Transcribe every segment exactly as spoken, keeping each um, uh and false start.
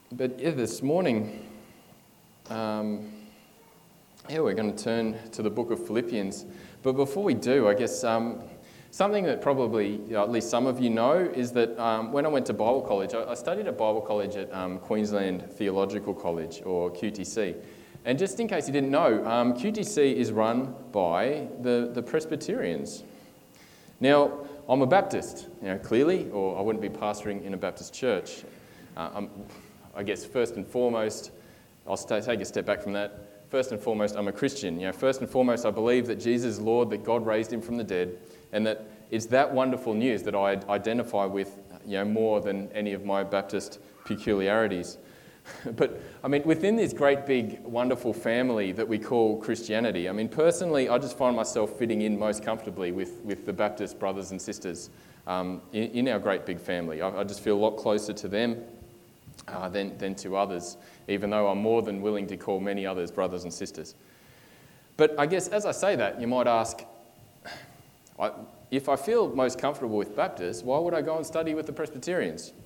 But yeah, this morning, um, yeah, we're going to turn to the book of Philippians. But before we do, I guess um, something that probably, you know, at least some of you know, is that um, when I went to Bible college, I, I studied at Bible college at um, Queensland Theological College, or Q T C. And just in case you didn't know, um, Q T C is run by the, the Presbyterians. Now, I'm a Baptist, you know, clearly, or I wouldn't be pastoring in a Baptist church. Uh, I'm, I guess first and foremost, I'll stay, take a step back from that. First and foremost, I'm a Christian. You know, first and foremost, I believe that Jesus is Lord, that God raised him from the dead, and that it's that wonderful news that I identify with, you know, more than any of my Baptist peculiarities. But, I mean, within this great big wonderful family that we call Christianity, I mean, personally, I just find myself fitting in most comfortably with, with the Baptist brothers and sisters um, in, in our great big family. I, I just feel a lot closer to them uh, than, than to others, even though I'm more than willing to call many others brothers and sisters. But I guess as I say that, you might ask, I, if I feel most comfortable with Baptists, why would I go and study with the Presbyterians?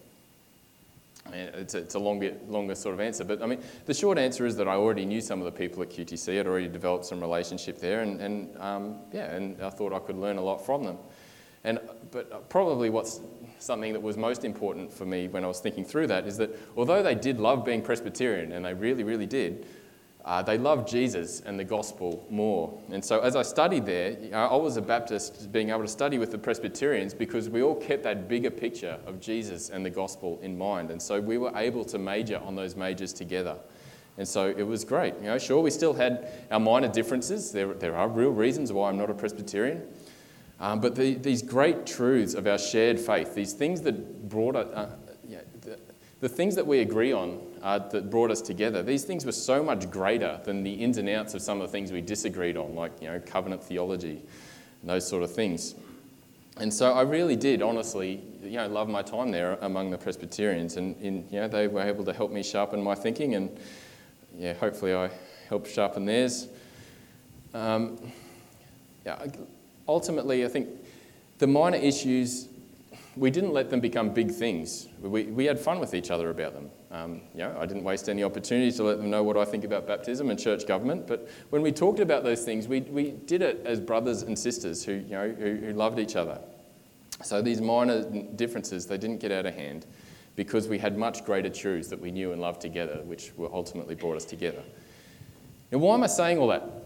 I mean, it's a, it's a longer, longer sort of answer, but I mean, the short answer is that I already knew some of the people at Q T C. I'd already developed some relationship there, and, and um, yeah, and I thought I could learn a lot from them. And but probably what's something that was most important for me when I was thinking through that is that although they did love being Presbyterian, and they really, really did, uh, they loved Jesus and the gospel more. And so as I studied there, you know, I was a Baptist being able to study with the Presbyterians because we all kept that bigger picture of Jesus and the gospel in mind. And so we were able to major on those majors together. And so it was great. You know, sure, we still had our minor differences. There, there are real reasons why I'm not a Presbyterian. Um, but the, these great truths of our shared faith, these things that brought us, uh, yeah, the, the things that we agree on uh, that brought us together, these things were so much greater than the ins and outs of some of the things we disagreed on, like, you know, covenant theology and those sort of things. And so I really did, honestly, you know, love my time there among the Presbyterians, and in, you know, they were able to help me sharpen my thinking, and yeah, hopefully I helped sharpen theirs. Um, yeah. Ultimately, I think the minor issues, we didn't let them become big things. We, we had fun with each other about them. Um, you know, I didn't waste any opportunities to let them know what I think about baptism and church government. But when we talked about those things, we we did it as brothers and sisters who you know who, who loved each other. So these minor differences, they didn't get out of hand because we had much greater truths that we knew and loved together, which were ultimately brought us together. Now, why am I saying all that?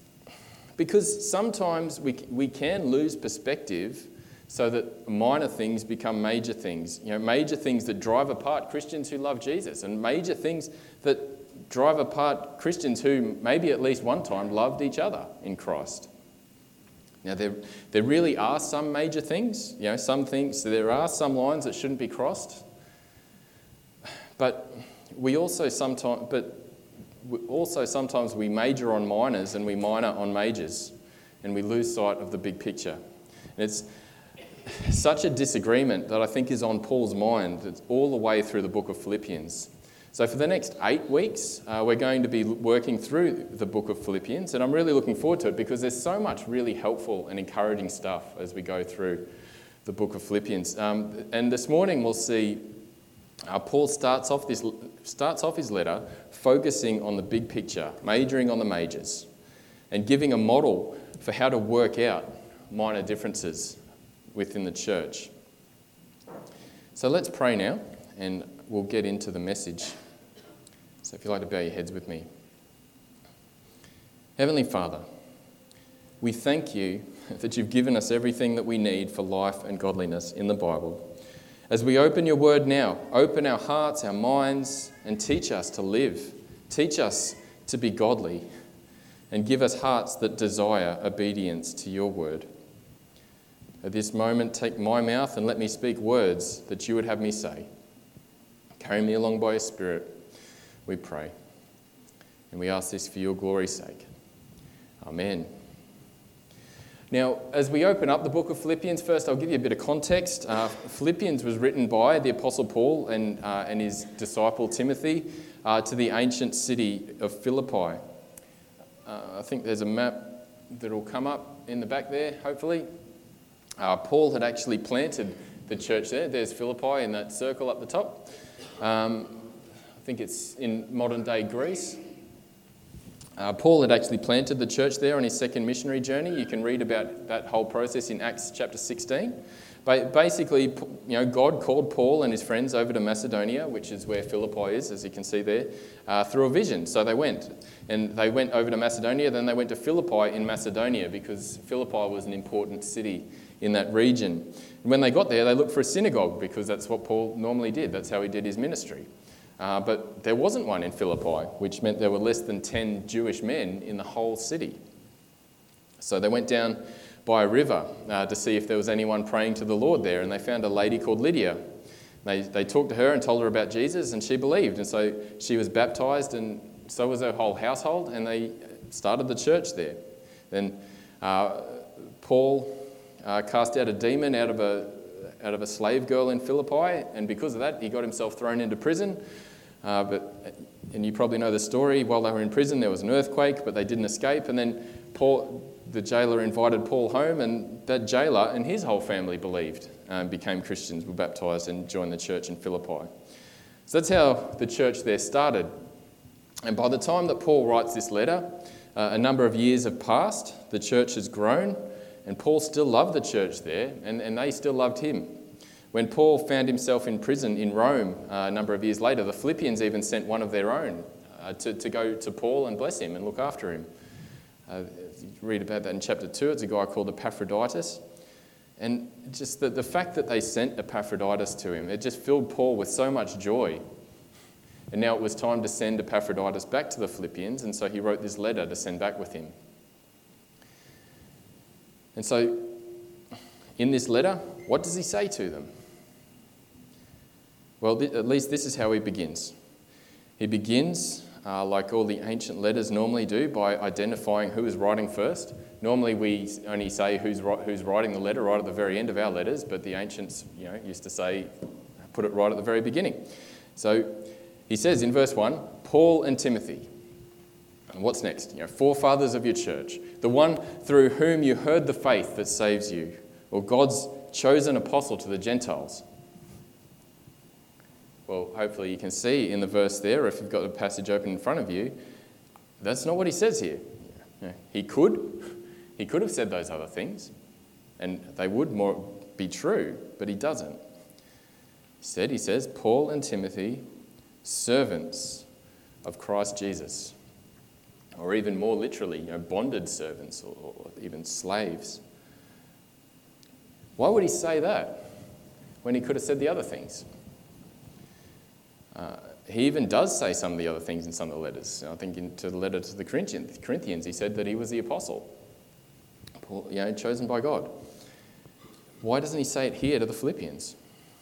Because sometimes we we can lose perspective so that minor things become major things. You know, major things that drive apart Christians who love Jesus, and major things that drive apart Christians who maybe at least one time loved each other in Christ. Now, there, there really are some major things. You know, some things, there are some lines that shouldn't be crossed. But we also sometimes, but Also, sometimes we major on minors and we minor on majors, and we lose sight of the big picture. And it's such a disagreement that I think is on Paul's mind. It's all the way through the book of Philippians. So for the next eight weeks, uh, we're going to be working through the book of Philippians, and I'm really looking forward to it because there's so much really helpful and encouraging stuff as we go through the book of Philippians. Um, and this morning we'll see Uh, Paul starts off this starts off his letter focusing on the big picture, majoring on the majors, and giving a model for how to work out minor differences within the church. So let's pray now, and we'll get into the message. So if you'd like to bow your heads with me. Heavenly Father, we thank you that you've given us everything that we need for life and godliness in the Bible. As we open your word now, open our hearts, our minds, and teach us to live. Teach us to be godly, and give us hearts that desire obedience to your word. At this moment, take my mouth and let me speak words that you would have me say. Carry me along by your Spirit, we pray. And we ask this for your glory's sake. Amen. Now, as we open up the book of Philippians, first I'll give you a bit of context. Uh, Philippians was written by the Apostle Paul and, uh, and his disciple Timothy uh, to the ancient city of Philippi. Uh, I think there's a map that will come up in the back there, hopefully. Uh, Paul had actually planted the church there. There's Philippi in that circle up the top. Um, I think it's in modern-day Greece. Uh, Paul had actually planted the church there on his second missionary journey. You can read about that whole process in Acts chapter sixteen. But basically, you know, God called Paul and his friends over to Macedonia, which is where Philippi is, as you can see there, uh, through a vision. So they went. And they went over to Macedonia, then they went to Philippi in Macedonia because Philippi was an important city in that region. And when they got there, they looked for a synagogue because that's what Paul normally did. That's how he did his ministry. Uh, but there wasn't one in Philippi, which meant there were less than ten Jewish men in the whole city. So they went down by a river uh, to see if there was anyone praying to the Lord there, and they found a lady called Lydia. They, they talked to her and told her about Jesus, and she believed, and so she was baptised, and so was her whole household, and they started the church there. Then uh, Paul uh, cast out a demon out of a out of a slave girl in Philippi, and because of that, he got himself thrown into prison. Uh, but and you probably know the story. While they were in prison, there was an earthquake, but they didn't escape, and then Paul, the jailer, invited Paul home, and that jailer and his whole family believed, um, became Christians, were baptised, and joined the church in Philippi. So that's how the church there started. And by the time that Paul writes this letter, uh, a number of years have passed, the church has grown, and Paul still loved the church there, and, and they still loved him. When Paul found himself in prison in Rome uh, a number of years later, the Philippians even sent one of their own uh, to, to go to Paul and bless him and look after him. Uh, you read about that in chapter two. It's a guy called Epaphroditus. And just the, the fact that they sent Epaphroditus to him, it just filled Paul with so much joy. And now it was time to send Epaphroditus back to the Philippians, and so he wrote this letter to send back with him. And so, in this letter, what does he say to them? Well, th- at least this is how he begins. He begins, uh, like all the ancient letters normally do, by identifying who is writing first. Normally we only say who's ri- who's writing the letter right at the very end of our letters, but the ancients, you know, used to say, put it right at the very beginning. So he says in verse one, Paul and Timothy. And what's next? You know, forefathers of your church, the one through whom you heard the faith that saves you, or God's chosen apostle to the Gentiles. Well, hopefully you can see in the verse there, if you've got the passage open in front of you, that's not what he says here. You know, he could, he could have said those other things, and they would more be true, but he doesn't. Instead, he says, Paul and Timothy, servants of Christ Jesus. Or even more literally, you know, bonded servants or, or even slaves. Why would he say that when he could have said the other things? Uh, he even does say some of the other things in some of the letters. I think into the letter to the Corinthians, he said that he was the apostle, Paul, you know, chosen by God. Why doesn't he say it here to the Philippians?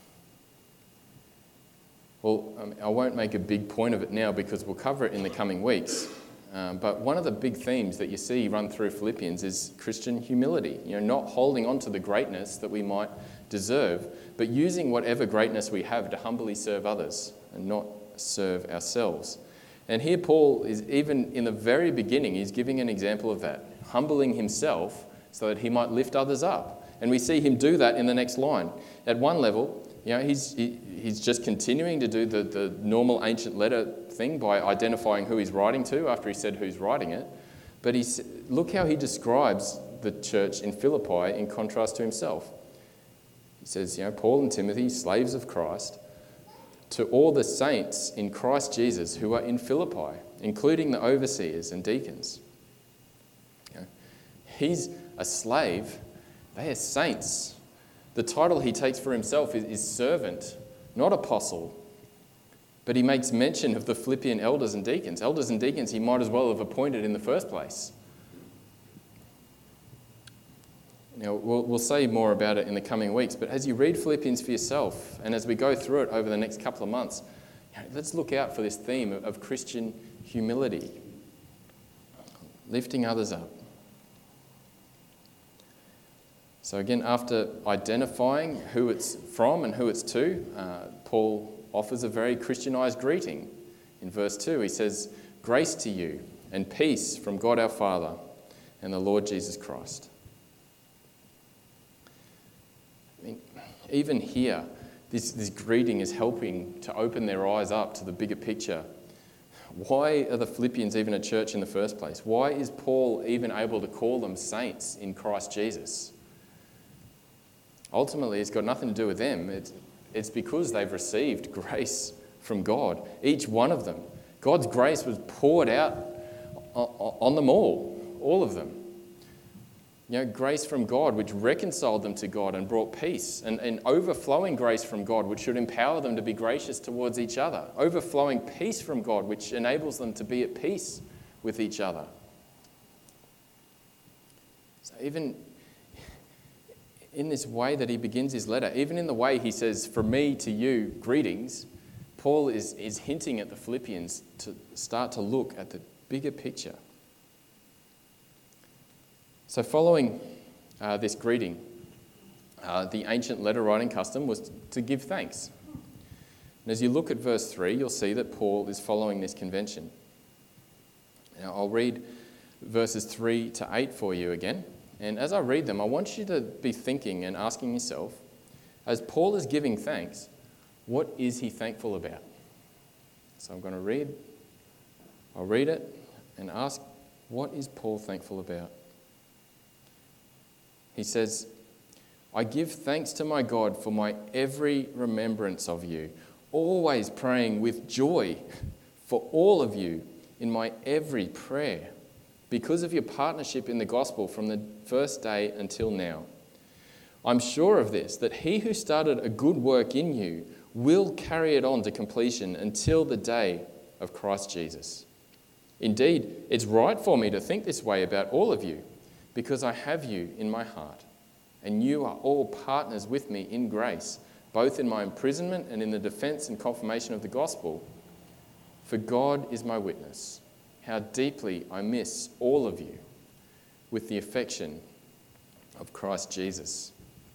Well, I mean, I won't make a big point of it now because we'll cover it in the coming weeks. Um, but one of the big themes that you see run through Philippians is Christian humility. You know, not holding on to the greatness that we might deserve, but using whatever greatness we have to humbly serve others and not serve ourselves. And here Paul is, even in the very beginning, he's giving an example of that, humbling himself so that he might lift others up. And we see him do that in the next line. At one level, you know, he's he, he's just continuing to do the, the normal ancient letter thing by identifying who he's writing to after he said who's writing it. But he's, look how he describes the church in Philippi in contrast to himself. He says, you know, Paul and Timothy, slaves of Christ, to all the saints in Christ Jesus who are in Philippi, including the overseers and deacons. You know, he's a slave. They are saints. The title he takes for himself is, is servant, not apostle. But he makes mention of the Philippian elders and deacons. Elders and deacons he might as well have appointed in the first place. Now, we'll, we'll say more about it in the coming weeks, but as you read Philippians for yourself, and as we go through it over the next couple of months, you know, let's look out for this theme of, of Christian humility, lifting others up. So again, after identifying who it's from and who it's to, uh, Paul offers a very Christianized greeting. In verse two, he says, "Grace to you and peace from God our Father and the Lord Jesus Christ." I mean, even here, this, this greeting is helping to open their eyes up to the bigger picture. Why are the Philippians even a church in the first place? Why is Paul even able to call them saints in Christ Jesus? Ultimately, it's got nothing to do with them. It's, it's because they've received grace from God, each one of them. God's grace was poured out on them all, all of them. You know, grace from God, which reconciled them to God and brought peace, and, and overflowing grace from God, which should empower them to be gracious towards each other. Overflowing peace from God, which enables them to be at peace with each other. So even in this way that he begins his letter, even in the way he says, "From me to you, greetings," Paul is, is hinting at the Philippians to start to look at the bigger picture. So following uh, this greeting, uh, the ancient letter writing custom was to give thanks. And as you look at verse three, you'll see that Paul is following this convention. Now I'll read verses three to eight for you again. And as I read them, I want you to be thinking and asking yourself, as Paul is giving thanks, what is he thankful about? So I'm going to read, I'll read it and ask, what is Paul thankful about? He says, "I give thanks to my God for my every remembrance of you, always praying with joy for all of you in my every prayer, because of your partnership in the gospel from the first day until now. I'm sure of this, that he who started a good work in you will carry it on to completion until the day of Christ Jesus. Indeed, it's right for me to think this way about all of you, because I have you in my heart, and you are all partners with me in grace, both in my imprisonment and in the defense and confirmation of the gospel. For God is my witness, how deeply I miss all of you with the affection of Christ Jesus."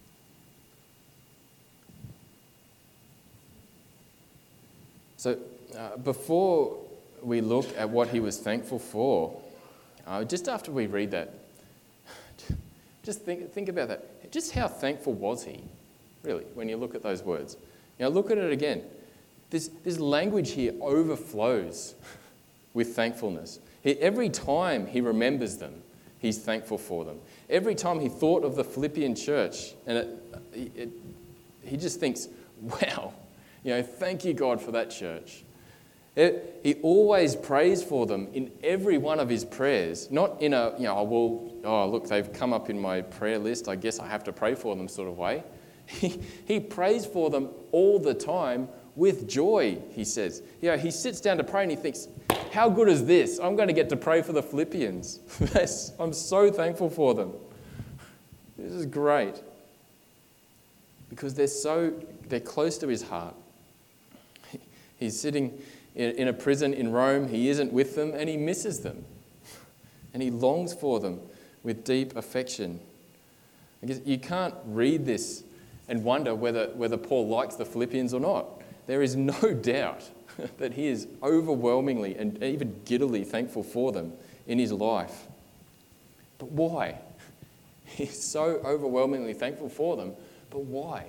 So uh, before we look at what he was thankful for, uh, just after we read that, just think, think about that. Just how thankful was he, really, when you look at those words? Now look at it again. This, this language here overflows with thankfulness. He, every time he remembers them, he's thankful for them. Every time he thought of the Philippian church, and it, it, he just thinks, wow, you know, thank you, God, for that church. It, he always prays for them in every one of his prayers, not in a, you know, oh, well, oh, look, they've come up in my prayer list, I guess I have to pray for them sort of way. He, he prays for them all the time with joy, he says. You know, he sits down to pray and he thinks, how good is this? I'm going to get to pray for the Philippians. Yes, I'm so thankful for them. This is great. Because they're so, they're close to his heart. He's sitting in a prison in Rome, he isn't with them, and he misses them. And he longs for them with deep affection. I guess you can't read this and wonder whether, whether Paul likes the Philippians or not. There is no doubt that he is overwhelmingly and even giddily thankful for them in his life. But why? He's so overwhelmingly thankful for them, but why?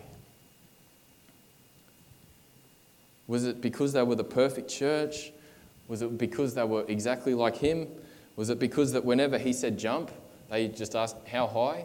Was it because they were the perfect church? Was it because they were exactly like him? Was it because that whenever he said jump, they just asked, how high?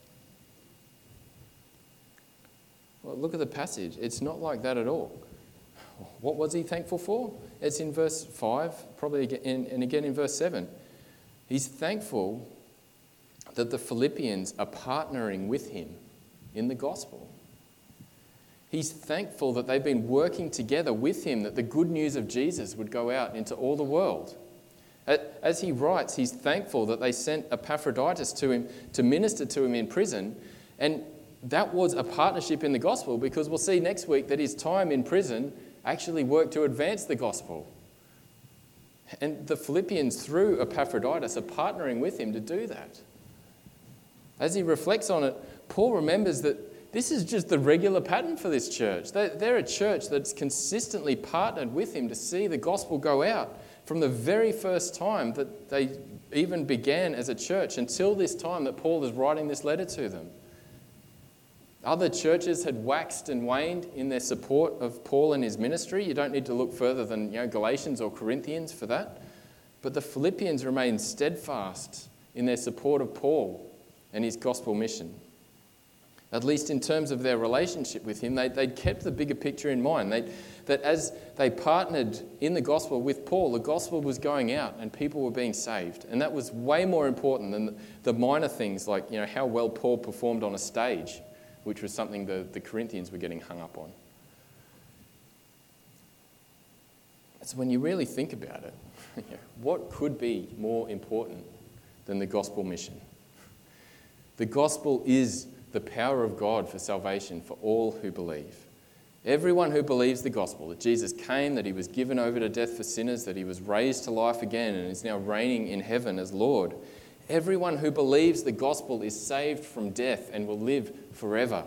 Well, look at the passage. It's not like that at all. What was he thankful for? It's in verse five, probably again, and again in verse seven. He's thankful that the Philippians are partnering with him in the gospel. He's thankful that they've been working together with him, that the good news of Jesus would go out into all the world. As he writes, he's thankful that they sent Epaphroditus to him to minister to him in prison. And that was a partnership in the gospel, because we'll see next week that his time in prison actually worked to advance the gospel. And the Philippians, through Epaphroditus, are partnering with him to do that. As he reflects on it, Paul remembers that this is just the regular pattern for this church. They're a church that's consistently partnered with him to see the gospel go out from the very first time that they even began as a church until this time that Paul is writing this letter to them. Other churches had waxed and waned in their support of Paul and his ministry. You don't need to look further than you know, Galatians or Corinthians for that. But the Philippians remained steadfast in their support of Paul and his gospel mission. At least in terms of their relationship with him, they, they'd kept the bigger picture in mind. They, that as they partnered in the gospel with Paul, the gospel was going out and people were being saved. And that was way more important than the, the minor things like you know how well Paul performed on a stage, which was something the, the Corinthians were getting hung up on. So when you really think about it, what could be more important than the gospel mission? The gospel is the power of God for salvation for all who believe. Everyone who believes the gospel, that Jesus came, that he was given over to death for sinners, that he was raised to life again and is now reigning in heaven as Lord. Everyone who believes the gospel is saved from death and will live forever.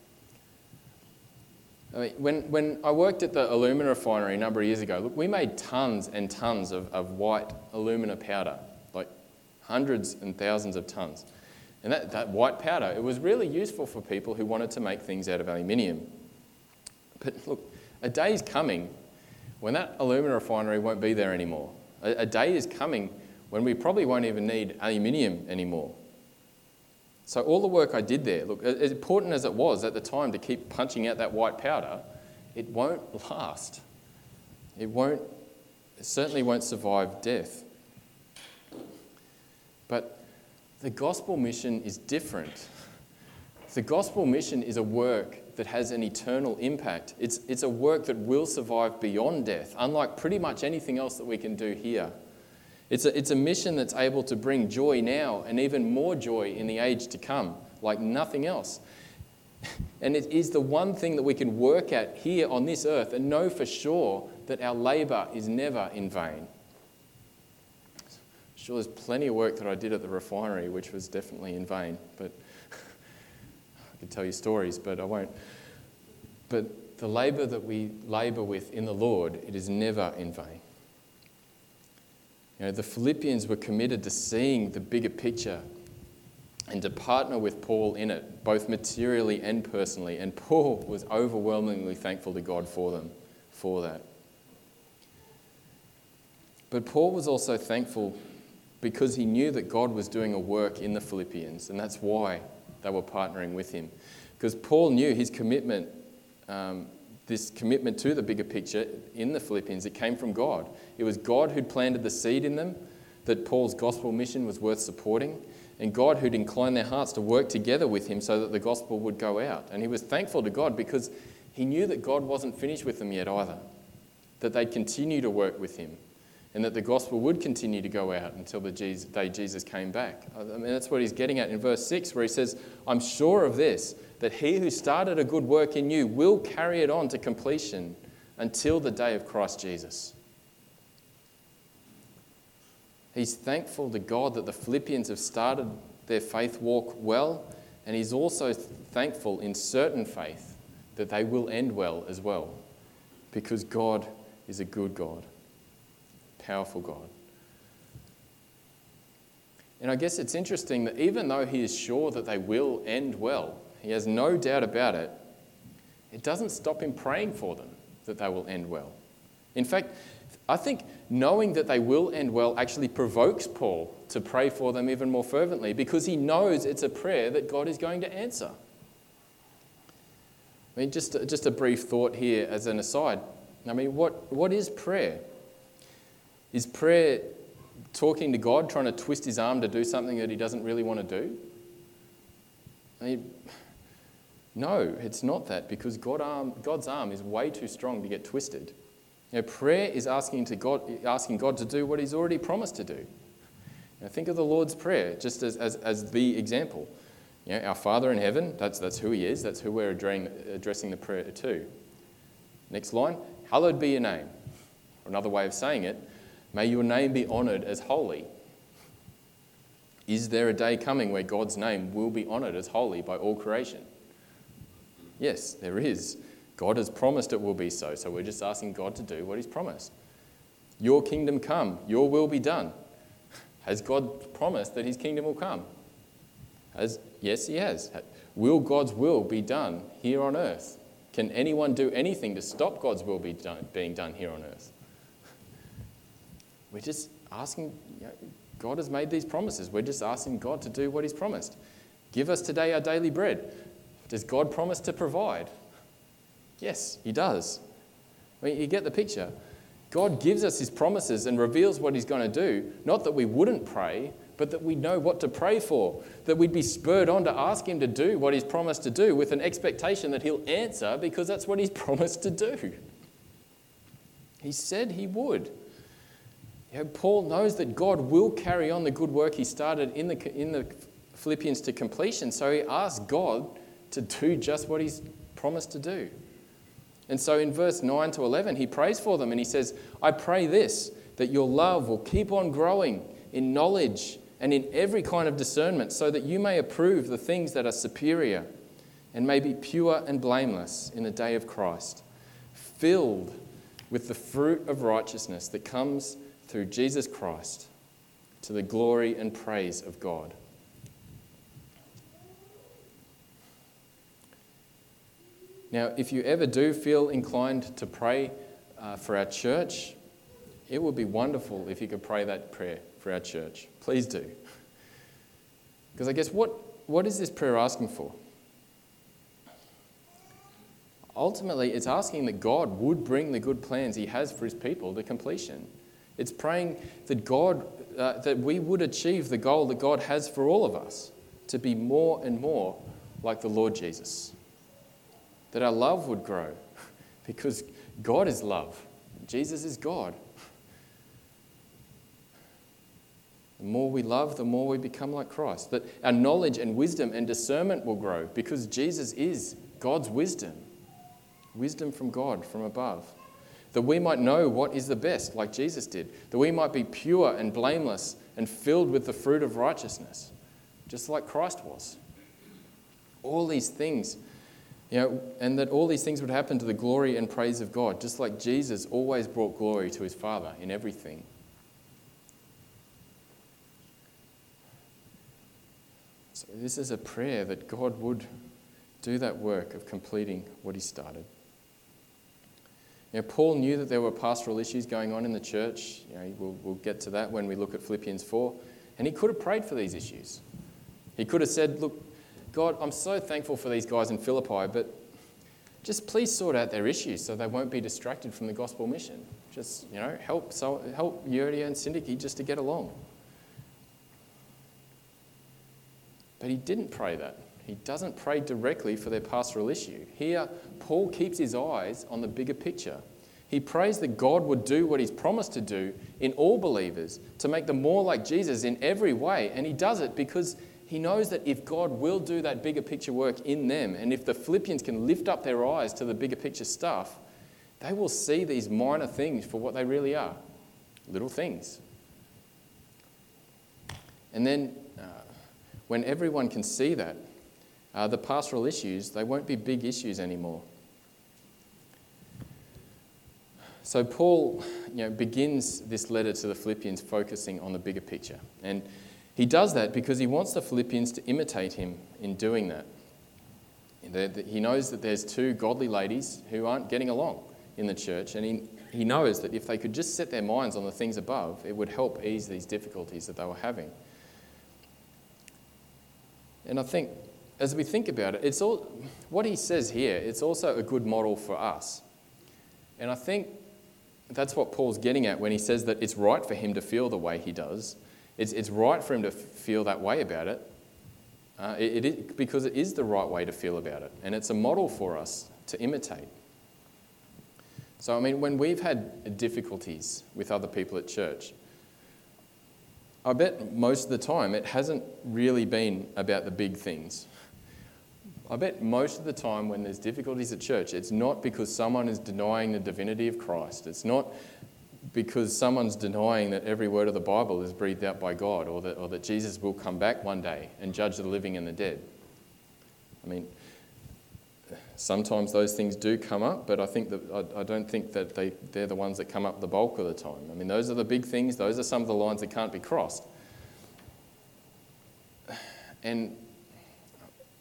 I mean, when, when I worked at the alumina refinery a number of years ago, look, we made tons and tons of, of white alumina powder, like hundreds and thousands of tons. And that, that white powder, it was really useful for people who wanted to make things out of aluminium. But look, a day is coming when that alumina refinery won't be there anymore. A, a day is coming when we probably won't even need aluminium anymore. So all the work I did there, look, as important as it was at the time to keep punching out that white powder, it won't last. It won't, it certainly won't survive death. But the gospel mission is different. The gospel mission is a work that has an eternal impact. It's, it's a work that will survive beyond death, unlike pretty much anything else that we can do here. It's a, it's a mission that's able to bring joy now and even more joy in the age to come, like nothing else. And it is the one thing that we can work at here on this earth and know for sure that our labour is never in vain. Sure, there's plenty of work that I did at the refinery which was definitely in vain, but I could tell you stories, but I won't. But the labour that we labour with in the Lord, it is never in vain. You know, the Philippians were committed to seeing the bigger picture and to partner with Paul in it, both materially and personally. And Paul was overwhelmingly thankful to God for them, for that. But Paul was also thankful because he knew that God was doing a work in the Philippians, and that's why they were partnering with him. Because Paul knew his commitment, um, this commitment to the bigger picture in the Philippians, it came from God. It was God who'd planted the seed in them, that Paul's gospel mission was worth supporting, and God who'd inclined their hearts to work together with him so that the gospel would go out. And he was thankful to God because he knew that God wasn't finished with them yet either, that they'd continue to work with him, and that the gospel would continue to go out until the day Jesus came back. I mean, that's what he's getting at in verse six, where he says, I'm sure of this, that he who started a good work in you will carry it on to completion until the day of Christ Jesus. He's thankful to God that the Philippians have started their faith walk well, and he's also thankful in certain faith that they will end well as well, because God is a good God. Powerful God. And I guess it's interesting that even though he is sure that they will end well, he has no doubt about it, it doesn't stop him praying for them that they will end well. In fact, I think knowing that they will end well actually provokes Paul to pray for them even more fervently, because he knows it's a prayer that God is going to answer. I mean, just, just a brief thought here as an aside. I mean, what, what is prayer? Is prayer talking to God, trying to twist his arm to do something that he doesn't really want to do? I mean, no, it's not that, because God arm, God's arm is way too strong to get twisted. You know, prayer is asking, to God, asking God to do what he's already promised to do. You know, think of the Lord's Prayer just as, as, as the example. You know, our Father in heaven, that's, that's who he is, that's who we're addressing the prayer to. Next line, hallowed be your name. Or another way of saying it, may your name be honoured as holy. Is there a day coming where God's name will be honoured as holy by all creation? Yes, there is. God has promised it will be so, so we're just asking God to do what he's promised. Your kingdom come, your will be done. Has God promised that his kingdom will come? Has, yes, he has. Will God's will be done here on earth? Can anyone do anything to stop God's will be done, being done here on earth? We're just asking, you know, God has made these promises. We're just asking God to do what he's promised. Give us today our daily bread. Does God promise to provide? Yes, he does. I mean, you get the picture. God gives us his promises and reveals what he's going to do, not that we wouldn't pray, but that we know what to pray for, that we'd be spurred on to ask him to do what he's promised to do with an expectation that he'll answer because that's what he's promised to do. He said he would. You know, Paul knows that God will carry on the good work he started in the, in the Philippians to completion, so he asks God to do just what he's promised to do. And so in verse nine to eleven, he prays for them and he says, I pray this, that your love will keep on growing in knowledge and in every kind of discernment, so that you may approve the things that are superior and may be pure and blameless in the day of Christ, filled with the fruit of righteousness that comes through Jesus Christ, to the glory and praise of God. Now, if you ever do feel inclined to pray uh, for our church, it would be wonderful if you could pray that prayer for our church. Please do. Because I guess what, what is this prayer asking for? Ultimately, it's asking that God would bring the good plans he has for his people to completion. It's praying that God, uh, that we would achieve the goal that God has for all of us, to be more and more like the Lord Jesus. That our love would grow, because God is love. Jesus is God. The more we love, the more we become like Christ. That our knowledge and wisdom and discernment will grow, because Jesus is God's wisdom. Wisdom from God, from above. That we might know what is the best, like Jesus did. That we might be pure and blameless and filled with the fruit of righteousness, just like Christ was. All these things, you know, and that all these things would happen to the glory and praise of God, just like Jesus always brought glory to his Father in everything. So this is a prayer that God would do that work of completing what he started. You know, Paul knew that there were pastoral issues going on in the church. You know, we'll, we'll get to that when we look at Philippians four. And he could have prayed for these issues. He could have said, look, God, I'm so thankful for these guys in Philippi, but just please sort out their issues so they won't be distracted from the gospel mission. Just, you know, help so help Euodia and Syntyche just to get along. But he didn't pray that. He doesn't pray directly for their pastoral issue. Here, Paul keeps his eyes on the bigger picture. He prays that God would do what he's promised to do in all believers, to make them more like Jesus in every way. And he does it because he knows that if God will do that bigger picture work in them, and if the Philippians can lift up their eyes to the bigger picture stuff, they will see these minor things for what they really are. Little things. And then uh, when everyone can see that, uh, the pastoral issues, they won't be big issues anymore. So Paul, you know, begins this letter to the Philippians focusing on the bigger picture. And he does that because he wants the Philippians to imitate him in doing that. He knows that there's two godly ladies who aren't getting along in the church, and he, he knows that if they could just set their minds on the things above, it would help ease these difficulties that they were having. And I think, as we think about it, it's all what he says here, it's also a good model for us. And I think that's what Paul's getting at when he says that it's right for him to feel the way he does. It's, it's right for him to feel that way about it, uh, it, it is, because it is the right way to feel about it. And it's a model for us to imitate. So, I mean, when we've had difficulties with other people at church, I bet most of the time it hasn't really been about the big things. I bet most of the time when there's difficulties at church, it's not because someone is denying the divinity of Christ. It's not because someone's denying that every word of the Bible is breathed out by God, or that, or that Jesus will come back one day and judge the living and the dead. I mean, sometimes those things do come up, but I think that I, I don't think that they, they're the ones that come up the bulk of the time. I mean, those are the big things. Those are some of the lines that can't be crossed. And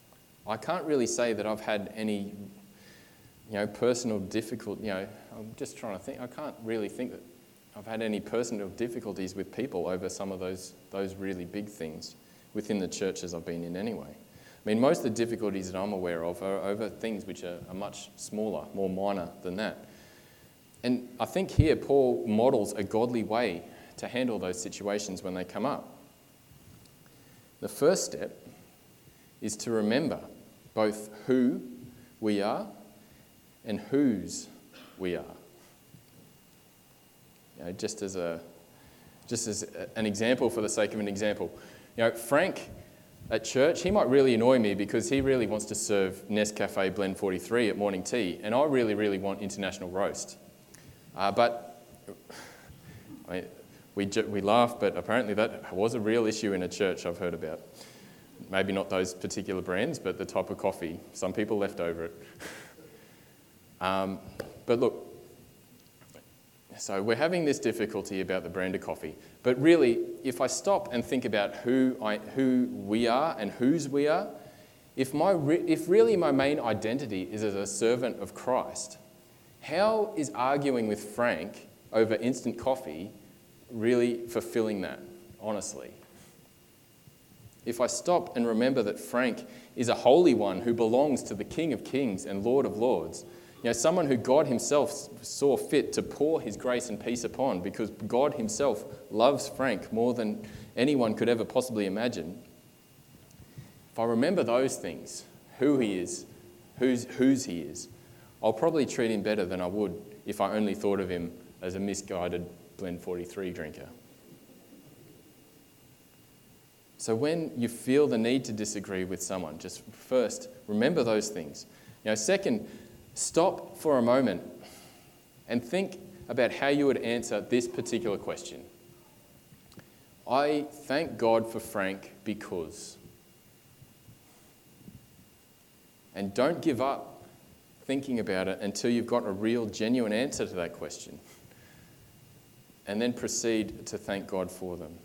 I can't really say that I've had any, you know, personal difficult, you know, I'm just trying to think, I can't really think that I've had any personal difficulties with people over some of those, those really big things within the churches I've been in anyway. I mean, most of the difficulties that I'm aware of are over things which are, are much smaller, more minor than that. And I think here Paul models a godly way to handle those situations when they come up. The first step is to remember both who we are and whose we are. You know, just as a, just as an example, for the sake of an example, you know, Frank at church, he might really annoy me because he really wants to serve Nescafe Blend forty-three at morning tea, and I really, really want International Roast. Uh, but I mean, we we laugh, but apparently that was a real issue in a church I've heard about. Maybe not those particular brands, but the type of coffee. Some people left over it. um, but look, so we're having this difficulty about the brand of coffee. But really, if I stop and think about who I, who we are and whose we are, if my re- if really my main identity is as a servant of Christ, how is arguing with Frank over instant coffee really fulfilling that, honestly? If I stop and remember that Frank is a holy one who belongs to the King of Kings and Lord of Lords, you know, someone who God himself saw fit to pour his grace and peace upon because God himself loves Frank more than anyone could ever possibly imagine. If I remember those things, who he is, whose, whose he is, I'll probably treat him better than I would if I only thought of him as a misguided Blend forty-three drinker. So when you feel the need to disagree with someone, just first, remember those things. You know, second, stop for a moment and think about how you would answer this particular question. I thank God for Frank because. And don't give up thinking about it until you've got a real, genuine answer to that question. And then proceed to thank God for them.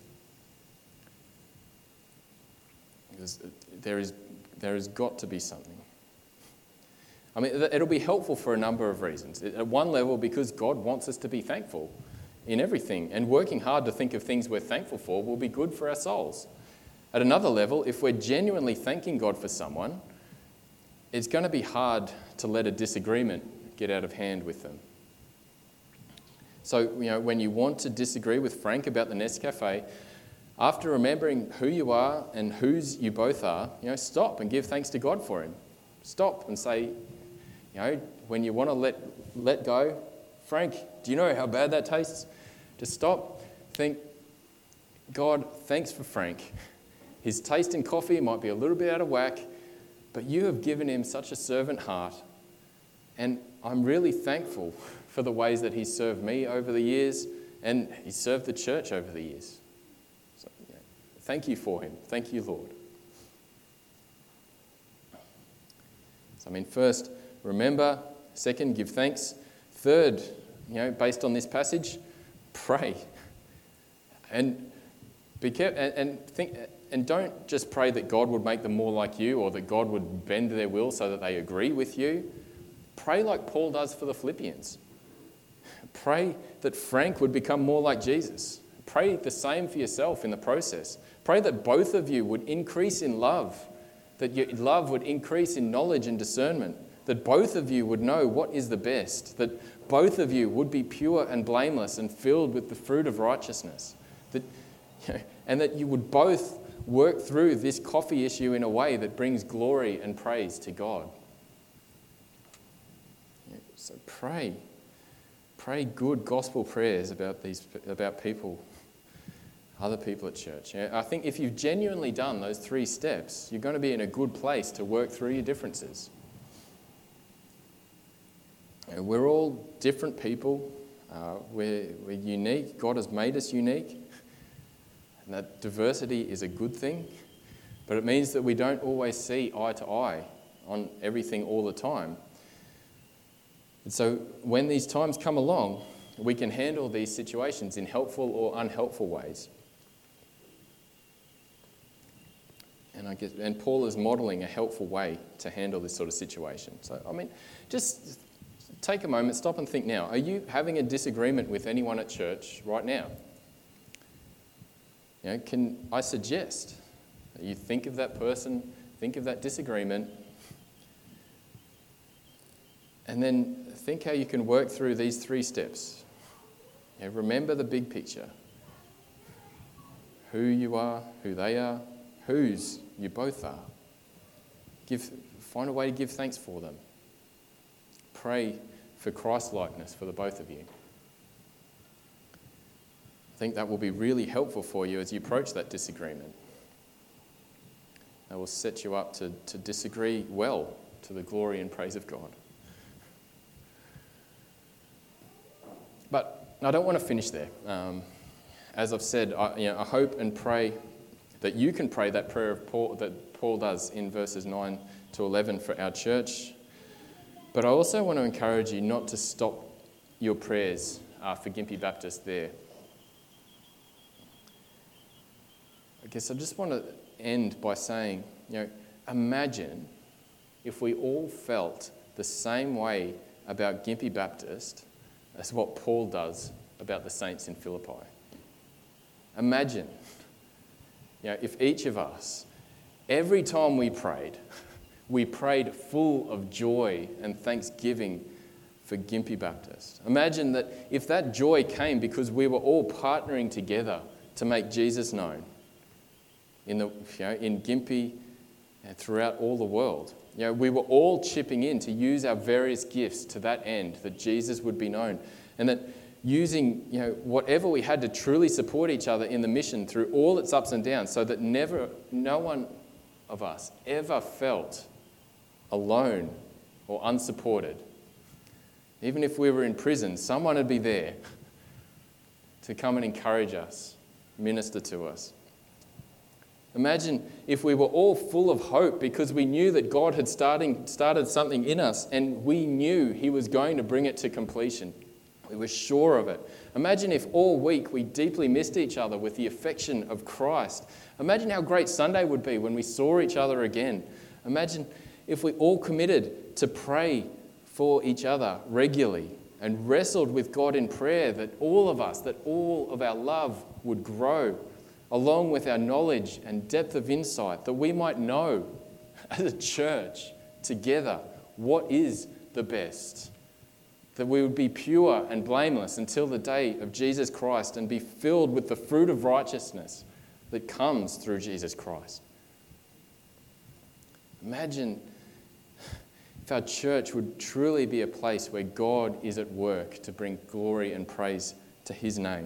Because there is, there has got to be something. I mean, it'll be helpful for a number of reasons. At one level, because God wants us to be thankful in everything, and working hard to think of things we're thankful for will be good for our souls. At another level, if we're genuinely thanking God for someone, it's going to be hard to let a disagreement get out of hand with them. So, you know, when you want to disagree with Frank about the Nescafe, after remembering who you are and whose you both are, you know, stop and give thanks to God for him. Stop and say, you know, when you want to let let go, Frank, do you know how bad that tastes? Just stop, think, God, thanks for Frank. His taste in coffee might be a little bit out of whack, but you have given him such a servant heart, and I'm really thankful for the ways that he's served me over the years, and he's served the church over the years. So, yeah, thank you for him. Thank you, Lord. So, I mean, first, remember. Second, give thanks. Third, you know, based on this passage, pray. And be careful, and, and think, and don't just pray that God would make them more like you or that God would bend their will so that they agree with you. Pray like Paul does for the Philippians. Pray that Frank would become more like Jesus. Pray the same for yourself in the process. Pray that both of you would increase in love, that your love would increase in knowledge and discernment, that both of you would know what is the best, that both of you would be pure and blameless and filled with the fruit of righteousness, that, you know, and that you would both work through this coffee issue in a way that brings glory and praise to God. So pray. Pray good gospel prayers about these about people, other people at church. I think if you've genuinely done those three steps, you're going to be in a good place to work through your differences. We're all different people. Uh, we're, we're unique. God has made us unique. And that diversity is a good thing. But it means that we don't always see eye to eye on everything all the time. And so when these times come along, we can handle these situations in helpful or unhelpful ways. And I guess, and Paul is modelling a helpful way to handle this sort of situation. So, I mean, just take a moment, stop and think now. Are you having a disagreement with anyone at church right now? You know, can I suggest that you think of that person, think of that disagreement, and then think how you can work through these three steps. You know, remember the big picture. Who you are, who they are, whose you both are. Give, find a way to give thanks for them. Pray for Christ-likeness for the both of you. I think that will be really helpful for you as you approach that disagreement. That will set you up to, to disagree well to the glory and praise of God. But I don't want to finish there. Um, as I've said, I, you know, I hope and pray that you can pray that prayer of Paul, that Paul does in verses nine to eleven for our church. But I also want to encourage you not to stop your prayers uh, for Gympie Baptist there. I guess I just want to end by saying, you know, imagine if we all felt the same way about Gympie Baptist as what Paul does about the saints in Philippi. Imagine, you know, if each of us, every time we prayed, we prayed full of joy and thanksgiving for Gympie Baptist. Imagine that if that joy came because we were all partnering together to make Jesus known in the, you know, in Gympie and throughout all the world. You know, we were all chipping in to use our various gifts to that end, that Jesus would be known. And that using, you know, whatever we had to truly support each other in the mission through all its ups and downs, so that never, no one of us ever felt alone or unsupported. Even if we were in prison, someone would be there to come and encourage us, minister to us. Imagine if we were all full of hope because we knew that God had starting, started something in us and we knew He was going to bring it to completion. We were sure of it. Imagine if all week we deeply missed each other with the affection of Christ. Imagine how great Sunday would be when we saw each other again. Imagine if we all committed to pray for each other regularly and wrestled with God in prayer, that all of us, that all of our love would grow, along with our knowledge and depth of insight, that we might know as a church together what is the best. That we would be pure and blameless until the day of Jesus Christ and be filled with the fruit of righteousness that comes through Jesus Christ. Imagine if our church would truly be a place where God is at work to bring glory and praise to His name.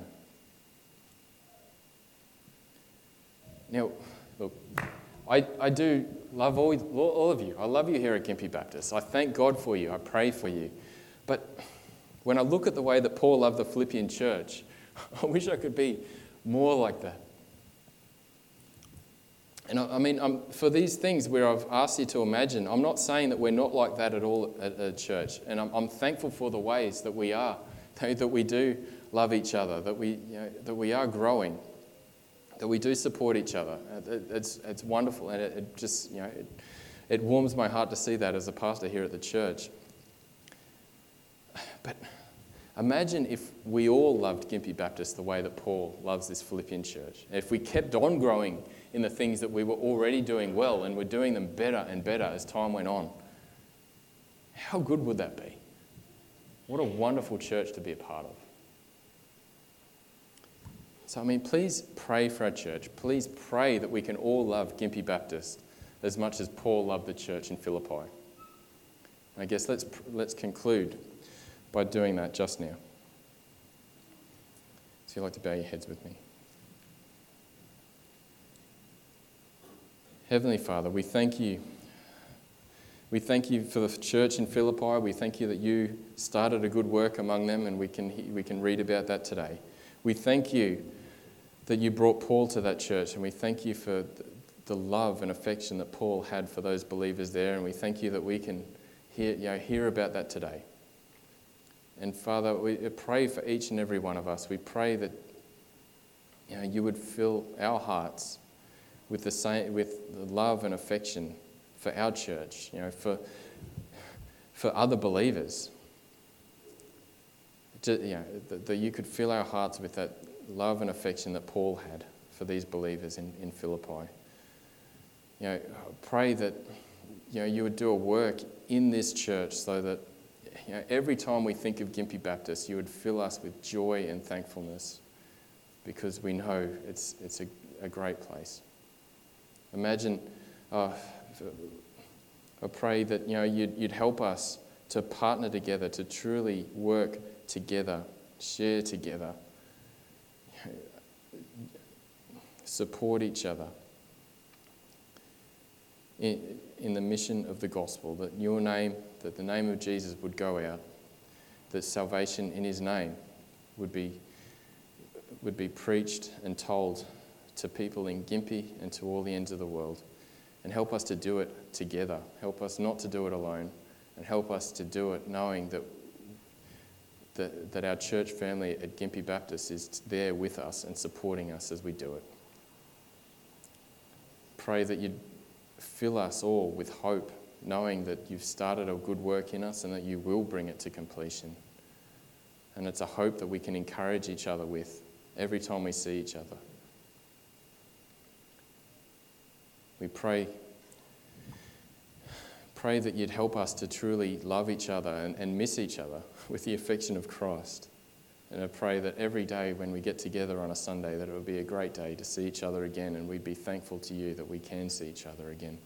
Now, look, I, I do love all, all of you. I love you here at Gympie Baptist. I thank God for you. I pray for you. But when I look at the way that Paul loved the Philippian church, I wish I could be more like that. And I, I mean, um, for these things where I've asked you to imagine, I'm not saying that we're not like that at all at, at church. And I'm, I'm thankful for the ways that we are, that we do love each other, that we, you know, that we are growing, that we do support each other. It, it's, it's wonderful, and it, it just, you know, it, it warms my heart to see that as a pastor here at the church. But imagine if we all loved Gympie Baptist the way that Paul loves this Philippian church. If we kept on growing in the things that we were already doing well and were doing them better and better as time went on, how good would that be? What a wonderful church to be a part of. So, I mean, please pray for our church. Please pray that we can all love Gympie Baptist as much as Paul loved the church in Philippi. I guess let's let's conclude by doing that just now. So you'd like to bow your heads with me. Heavenly Father, we thank you. We thank you for the church in Philippi. We thank you that you started a good work among them, and we can we can read about that today. We thank you that you brought Paul to that church, and we thank you for the love and affection that Paul had for those believers there, and we thank you that we can hear, you know, hear about that today. And Father, we pray for each and every one of us. We pray that, you know, you would fill our hearts with the same, with the love and affection for our church, you know, for for other believers. Just, you know, that, that you could fill our hearts with that love and affection that Paul had for these believers in, in Philippi. You know, pray that, you know, you would do a work in this church so that, you know, every time we think of Gympie Baptist, you would fill us with joy and thankfulness, because we know it's it's a, a great place. Imagine, uh, I pray that, you know, you'd, you'd help us to partner together, to truly work together, share together, you know, support each other in, in the mission of the gospel, that your name, that the name of Jesus would go out, that salvation in his name would be would be preached and told to people in Gympie and to all the ends of the world. And help us to do it together. Help us not to do it alone. And help us to do it knowing that that, that our church family at Gympie Baptist is there with us and supporting us as we do it. Pray that you'd fill us all with hope, knowing that you've started a good work in us and that you will bring it to completion. And it's a hope that we can encourage each other with every time we see each other. We pray, pray that you'd help us to truly love each other and, and miss each other with the affection of Christ. And I pray that every day when we get together on a Sunday, that it would be a great day to see each other again, and we'd be thankful to you that we can see each other again.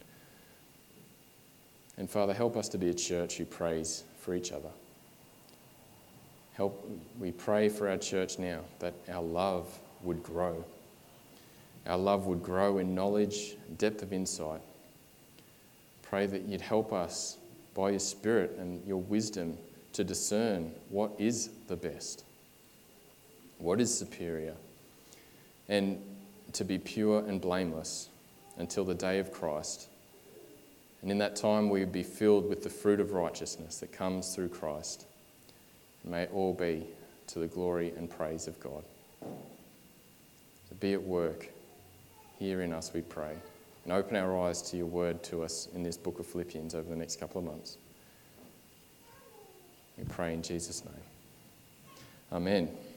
And Father, help us to be a church who prays for each other. Help, we pray for our church now that our love would grow. Our love would grow in knowledge, depth of insight. Pray that you'd help us by your Spirit and your wisdom to discern what is the best, what is superior, and to be pure and blameless until the day of Christ. And in that time we would be filled with the fruit of righteousness that comes through Christ. May it all be to the glory and praise of God. So be at work here in us, we pray, and open our eyes to your word to us in this book of Philippians over the next couple of months. We pray in Jesus' name. Amen.